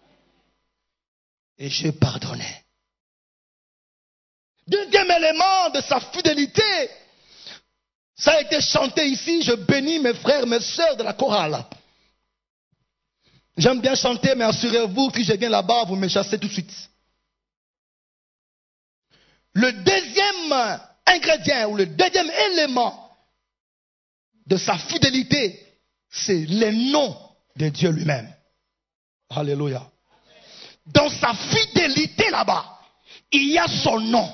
Et je pardonnais. Deuxième élément de sa fidélité, ça a été chanté ici, je bénis mes frères, mes sœurs de la chorale. J'aime bien chanter, mais assurez-vous, si je viens là-bas, vous me chassez tout de suite. Le deuxième ingrédient ou le deuxième élément de sa fidélité, c'est le nom de Dieu lui-même. Alléluia. Dans sa fidélité là-bas, il y a son nom.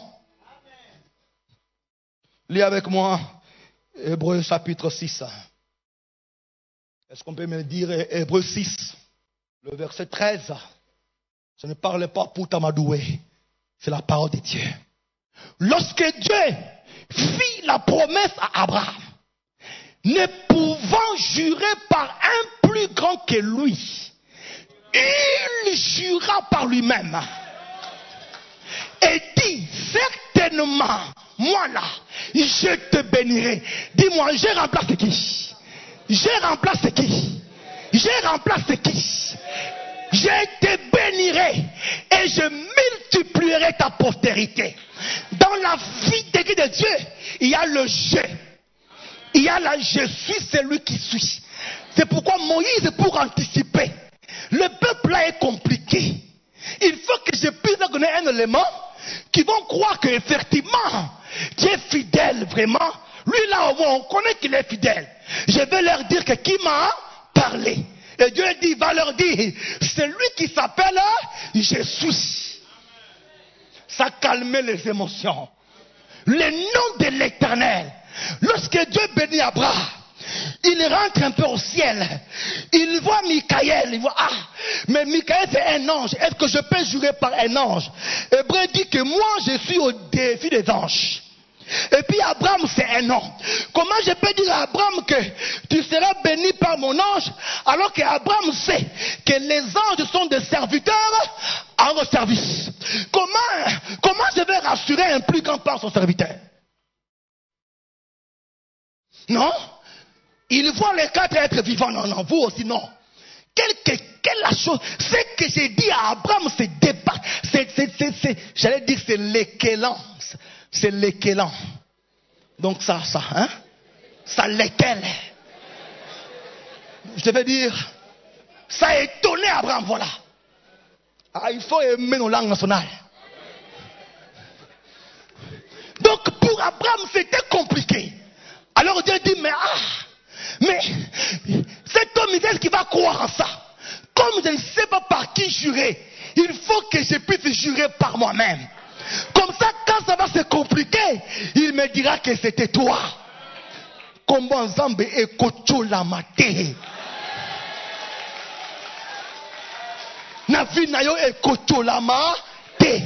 Lis avec moi Hébreux chapitre six. Est-ce qu'on peut me dire Hébreux six, le verset treize? Je ne parle pas pour t'amadouer. C'est la parole de Dieu. Lorsque Dieu fit la promesse à Abraham, ne pouvant jurer par un plus grand que lui, il jura par lui-même et dit, certainement, moi là, je te bénirai. Dis-moi, je remplace qui? Je remplace qui? Je remplace qui? Je te bénirai et je multiplierai ta postérité. Dans la fidélité de Dieu, il y a le je. Il y a la je suis celui qui suis. C'est pourquoi Moïse, pour anticiper, le peuple là est compliqué. Il faut que je puisse leur donner un élément qui vont croire qu'effectivement, Dieu est fidèle vraiment. Lui là, on connaît qu'il est fidèle. Je vais leur dire que qui m'a parlé. Et Dieu dit, va leur dire, c'est lui qui s'appelle je suis. Ça calmait les émotions. Le nom de l'Éternel. Lorsque Dieu bénit Abraham, il rentre un peu au ciel. Il voit Michaël. Il voit, ah, mais Michaël c'est un ange. Est-ce que je peux jurer par un ange? Hébreu dit que moi je suis au défi des anges. Et puis Abraham c'est un nom. Comment je peux dire à Abraham que tu seras béni par mon ange alors qu'Abraham sait que les anges sont des serviteurs à vos services? Comment, comment je vais rassurer un plus grand par son serviteur? Non? Il voit les quatre êtres vivants. Non, non, vous aussi non. Quelle, quelle la chose? Ce que j'ai dit à Abraham, c'est débat. C'est, c'est, c'est, c'est, j'allais dire c'est l'équélance. C'est l'équélant. Donc ça, ça, hein? Ça l'équelle. Je vais dire, ça a étonné Abraham, voilà. Ah, il faut aimer nos langues nationales. Donc pour Abraham, c'était compliqué. Alors Dieu dit, mais ah, mais cet homme, il est qui va croire en ça. Comme je ne sais pas par qui jurer, il faut que je puisse jurer par moi-même. Comme ça, quand ça va se compliquer, il me dira que c'était toi. kombo nzambe ekocholama te. Na vie na yo ekocholama te.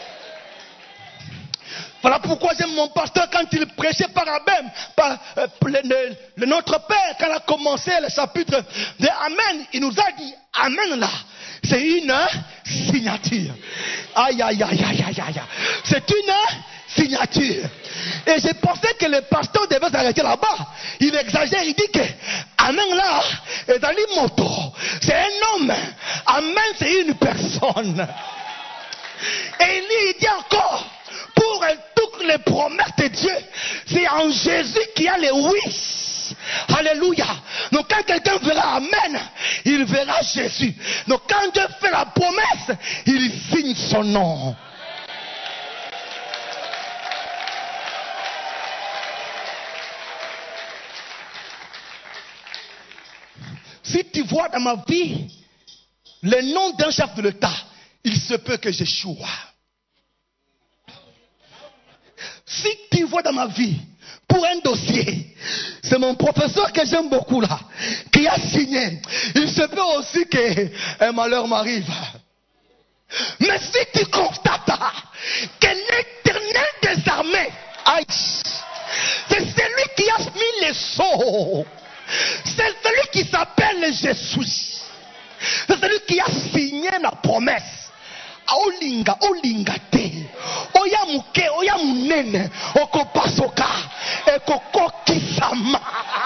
Voilà pourquoi j'aime mon pasteur quand il prêchait par Abem, par euh, le, le, le Notre Père, quand il a commencé le chapitre de Amen, il nous a dit Amen là, c'est une signature. Aïe aïe aïe aïe aïe aïe. C'est une signature. Et j'ai pensé que le pasteur devait s'arrêter là-bas. Il exagère, il dit que Amen là, est dans les motos. C'est un homme. Amen, c'est une personne. Et il dit, il dit encore, pour toutes les promesses de Dieu, c'est en Jésus qu'il y a les oui. Alléluia. Donc quand quelqu'un verra Amen, il verra Jésus. Donc quand Dieu fait la promesse, il signe son nom. Si tu vois dans ma vie le nom d'un chef de l'État, il se peut que j'échoue. Si tu vois dans ma vie, pour un dossier, c'est mon professeur que j'aime beaucoup là, qui a signé. Il se peut aussi qu'un malheur m'arrive. Mais si tu constates que l'Éternel des armées, aïe, c'est celui qui a mis les sceaux. C'est celui qui s'appelle Jésus. C'est celui qui a signé la promesse. Olinga, olinga te. Oya muke, oya munene. Oko pasoka. Eko kokisama.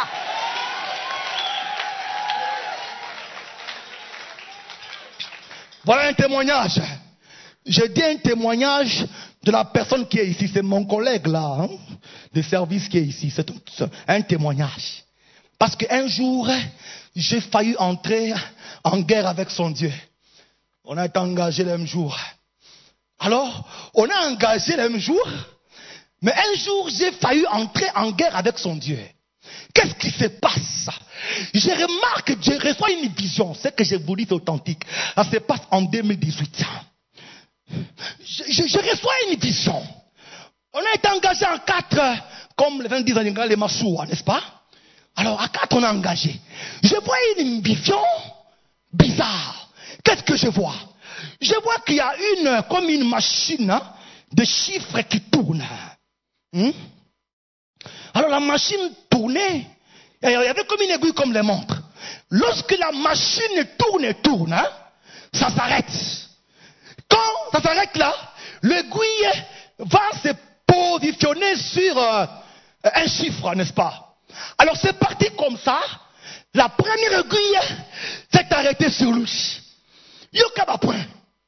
Voilà un témoignage. Je dis un témoignage de la personne qui est ici. C'est mon collègue là, hein, de service qui est ici. C'est un témoignage. Parce qu'un jour, j'ai failli entrer en guerre avec son Dieu. On a été engagé le même jour. Alors, on a engagé le même jour. Mais un jour, j'ai failli entrer en guerre avec son Dieu. Qu'est-ce qui se passe? Je remarque que je reçois une vision. Ce que je vous dis, c'est authentique. Ça se passe en deux mille dix-huit. Je, je, je reçois une vision. On a été engagé en quatre, comme les vingt dix ans, les Massoua, n'est-ce pas? Alors, à quatre, on a engagé. Je vois une vision bizarre. Qu'est-ce que je vois? Je vois qu'il y a une, comme une machine hein, de chiffres qui tourne. Hmm? Alors, la machine tournait. Il y avait comme une aiguille comme les montres. Lorsque la machine tourne et tourne, hein, ça s'arrête. Quand ça s'arrête là, l'aiguille va se positionner sur euh, un chiffre, n'est-ce pas? Alors c'est parti comme ça. La première aiguille s'est arrêtée sur lui. Yokaba point.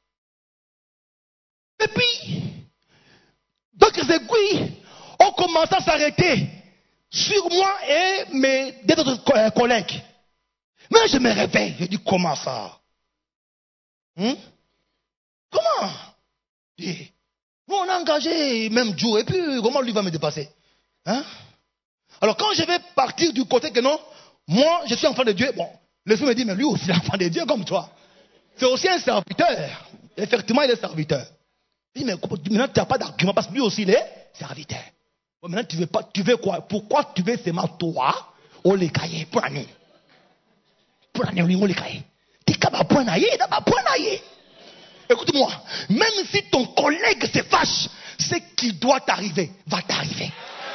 Et puis, d'autres aiguilles ont commencé à s'arrêter sur moi et mes deux autres collègues. Mais je me réveille. Je dis comment ça? Hum? Comment? Et, nous on a engagé même Dieu. Et puis comment lui va me dépasser? Hein? Alors quand je vais partir du côté que non, moi je suis enfant de Dieu, bon, le Seigneur me dit, mais lui aussi est enfant de Dieu comme toi. C'est aussi un serviteur. Effectivement, il est serviteur. Il dit, mais maintenant tu n'as pas d'argument parce que lui aussi il est serviteur. Bon, maintenant tu veux pas, tu veux quoi? Pourquoi tu veux seulement toi? On les cahiers, pour l'année. Pour l'année, on les cahiers. Tu n'as pas point naïe, tu n'as pas point naïe. Écoute-moi, même si ton collègue se fâche, ce qui doit t'arriver va t'arriver.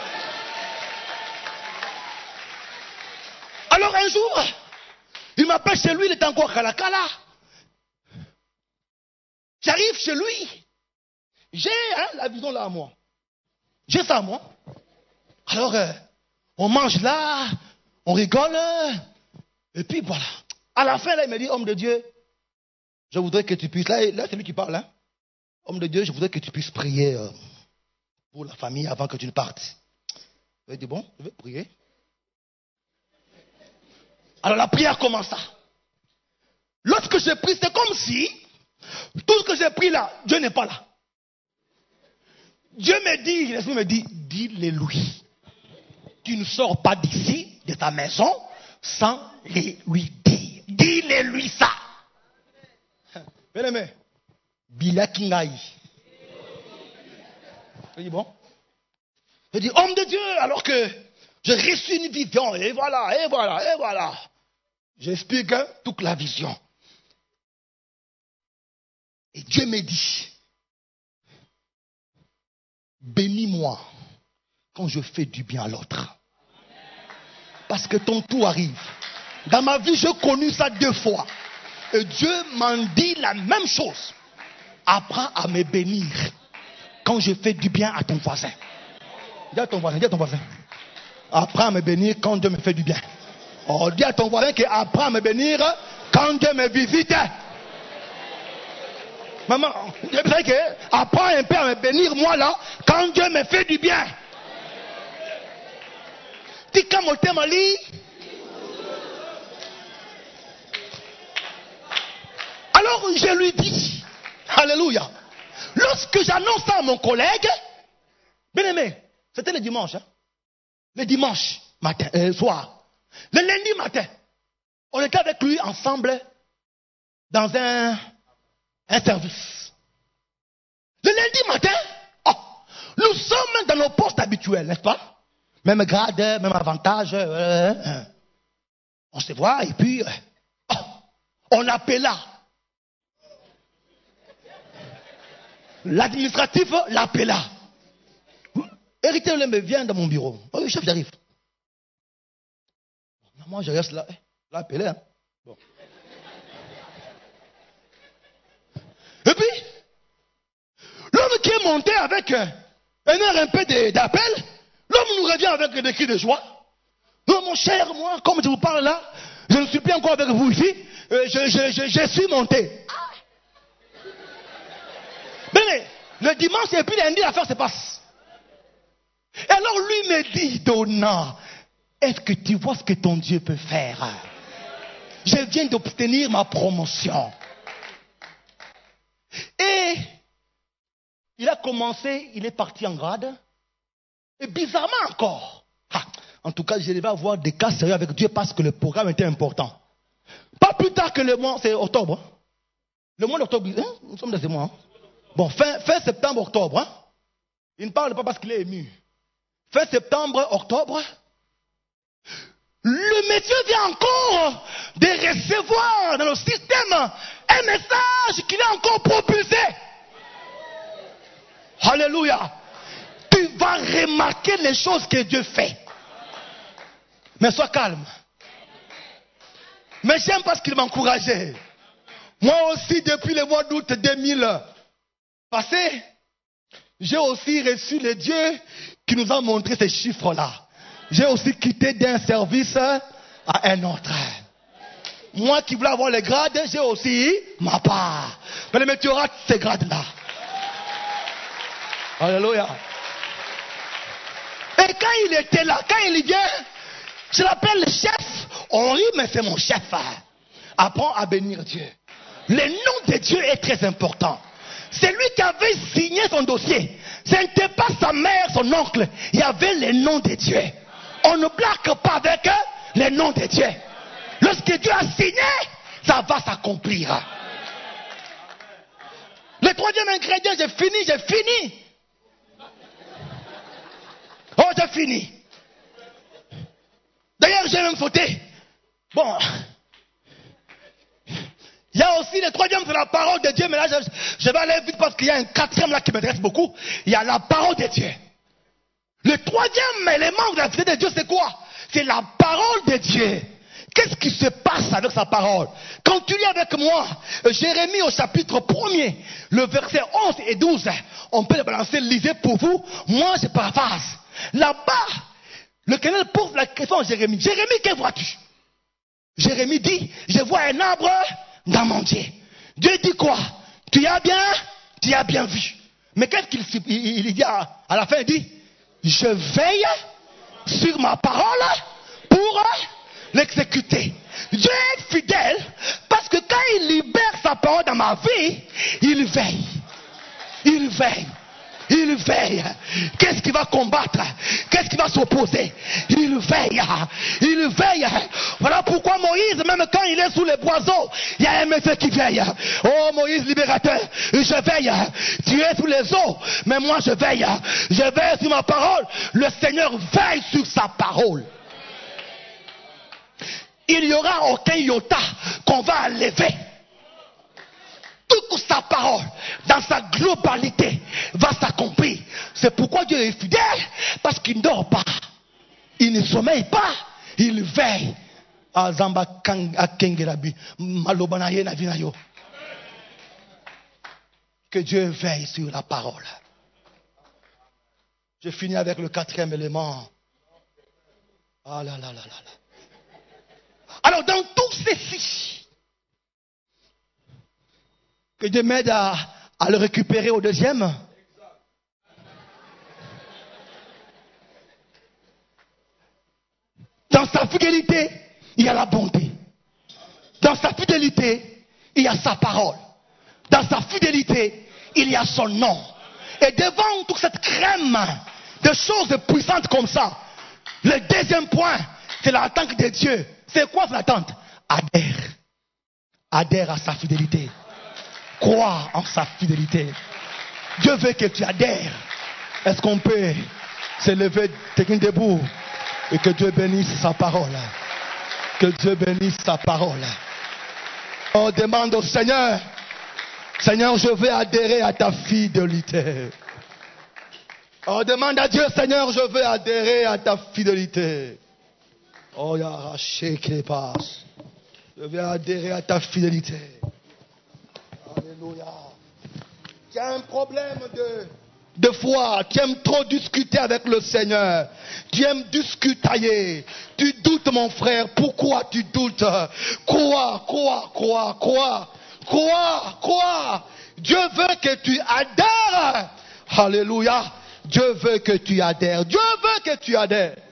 Alors un jour, il m'appelle chez lui, il est encore Kalakala. J'arrive chez lui. J'ai hein, la vision là à moi. J'ai ça à moi. Alors, euh, on mange là, on rigole. Et puis voilà. À la fin, là, il me dit, homme de Dieu, je voudrais que tu puisses, là, là c'est lui qui parle, hein. Homme de Dieu, je voudrais que tu puisses prier euh, pour la famille avant que tu ne partes. Il dit, bon, je vais prier. Alors la prière commença. Lorsque j'ai pris, c'est comme si tout ce que j'ai pris là, Dieu n'est pas là. Dieu me dit, l'Esprit me dit, dis-le lui. Tu ne sors pas d'ici, de ta maison, sans les lui dire. Dis-le lui ça. Bien aimé, Bila Kingaï. Je dis bon. Je dis homme de Dieu, alors que J'ai reçu une vision, et voilà, et voilà, et voilà. J'explique hein, toute la vision. Et Dieu me dit, bénis-moi quand je fais du bien à l'autre. Parce que ton tour arrive. Dans ma vie, j'ai connu ça deux fois. Et Dieu m'en dit la même chose. Apprends à me bénir quand je fais du bien à ton voisin. Dis à ton voisin, dis à ton voisin. Apprends à me bénir quand Dieu me fait du bien. Oh, dis à ton voisin que apprends à me bénir quand Dieu me visite. Maman, je sais que apprends un peu à me bénir moi là quand Dieu me fait du bien. Dis comme au thème Ali. Alors je lui dis, alléluia. Lorsque j'annonce ça à mon collègue, bien aimé, c'était le dimanche, hein? Le dimanche matin, euh, soir. Le lundi matin, on était avec lui ensemble dans un, un service. Le lundi matin, oh, nous sommes dans nos postes habituels, n'est-ce pas? Même grade, même avantage. Euh, euh. On se voit et puis, euh, oh, on appela. L'administratif l'appela. Héritier me vient dans mon bureau. Oh, oui, chef, j'arrive. Moi, je reste là. L'appelé, hein. Bon. Et puis, l'homme qui est monté avec un air un peu d'appel, l'homme nous revient avec des cris de joie. Non, mon cher, moi, comme je vous parle là, je ne suis plus encore avec vous ici. Je, je, je, je suis monté. Mais le dimanche et puis lundi, l'affaire se passe. Et alors lui me dit, Donna, est-ce que tu vois ce que ton Dieu peut faire? Je viens d'obtenir ma promotion. Et il a commencé, il est parti en grade. Et bizarrement encore. Ah, en tout cas, je vais avoir des cas sérieux avec Dieu parce que le programme était important. Pas plus tard que le mois, c'est octobre. Hein? Le mois d'octobre, hein? Nous sommes dans ce mois. Hein? Bon, fin, fin septembre, octobre. Hein? Il ne parle pas parce qu'il est ému. Fin septembre, octobre. Le monsieur vient encore de recevoir dans le système un message qu'il a encore propulsé. Alléluia. Tu vas remarquer les choses que Dieu fait. Mais sois calme. Mais j'aime parce qu'il m'encourageait. Moi aussi, depuis le mois d'août deux mille passé, j'ai aussi reçu le Dieu qui nous a montré ces chiffres-là. J'ai aussi quitté d'un service à un autre. Moi qui voulais avoir les grades, j'ai aussi ma part. Mais tu auras ces grades-là. Alléluia. Et quand il était là, quand il vient, je l'appelle le chef. Henri, mais c'est mon chef. Apprends à bénir Dieu. Le nom de Dieu est très important. C'est lui qui avait signé son dossier. Ce n'était pas sa mère, son oncle. Il y avait le nom de Dieu. On ne blague pas avec le nom de Dieu. Lorsque Dieu a signé, ça va s'accomplir. Le troisième ingrédient, j'ai fini, j'ai fini. Oh, j'ai fini. D'ailleurs, j'ai même fauté. Bon. Il y a aussi le troisième, c'est la parole de Dieu. Mais là, je, je vais aller vite parce qu'il y a un quatrième là qui m'intéresse beaucoup. Il y a la parole de Dieu. Le troisième élément de la vie de Dieu, c'est quoi? C'est la parole de Dieu. Qu'est-ce qui se passe avec sa parole? Quand tu lis avec moi, Jérémie au chapitre premier, le verset onze et douze, on peut le balancer, lisez pour vous. Moi, je paraphrase. Là-bas, le Colonel pose la question à Jérémie. Jérémie, que vois-tu? Jérémie dit, je vois un arbre dans mon Dieu. Dieu dit quoi? Tu as bien, tu as bien vu. Mais qu'est-ce qu'il il, il dit à, à la fin? Il dit, je veille sur ma parole pour l'exécuter. Dieu est fidèle parce que quand il libère sa parole dans ma vie, il veille. Il veille. Il veille. Qu'est-ce qui va combattre? Qu'est-ce qui va s'opposer? Il veille. Il veille. Voilà pourquoi Moïse, même quand il est sous les boiseaux, il y a un monsieur qui veille. Oh Moïse libérateur, je veille. Tu es sous les eaux, mais moi je veille. Je veille sur ma parole. Le Seigneur veille sur sa parole. Il n'y aura aucun iota qu'on va enlever. Toute sa parole, dans sa globalité, va s'accomplir. C'est pourquoi Dieu est fidèle, parce qu'il ne dort pas. Il ne sommeille pas, il veille. Que Dieu veille sur la parole. Je finis avec le quatrième élément. Ah là là là là là. Alors dans tout ceci, que Dieu m'aide à, à le récupérer au deuxième. Dans sa fidélité, il y a la bonté. Dans sa fidélité, il y a sa parole. Dans sa fidélité, il y a son nom. Et devant toute cette crème de choses puissantes comme ça, le deuxième point, c'est l'attente de Dieu. C'est quoi cette attente? Adhère. Adhère à sa fidélité. Crois en sa fidélité. Dieu veut que tu adhères. Est-ce qu'on peut se lever, tenir debout et que Dieu bénisse sa parole? Que Dieu bénisse sa parole. On demande au Seigneur, Seigneur, je veux adhérer à ta fidélité. On demande à Dieu, Seigneur, je veux adhérer à ta fidélité. Oh, il y a arraché qui les passe. Je veux adhérer à ta fidélité. Alléluia. Tu as un problème de, de foi. Tu aimes trop discuter avec le Seigneur. Tu aimes discutailler. Tu doutes, mon frère. Pourquoi tu doutes? Crois, crois, crois, crois. Crois, crois. Dieu veut que tu adhères. Alléluia. Dieu veut que tu adhères. Dieu veut que tu adhères.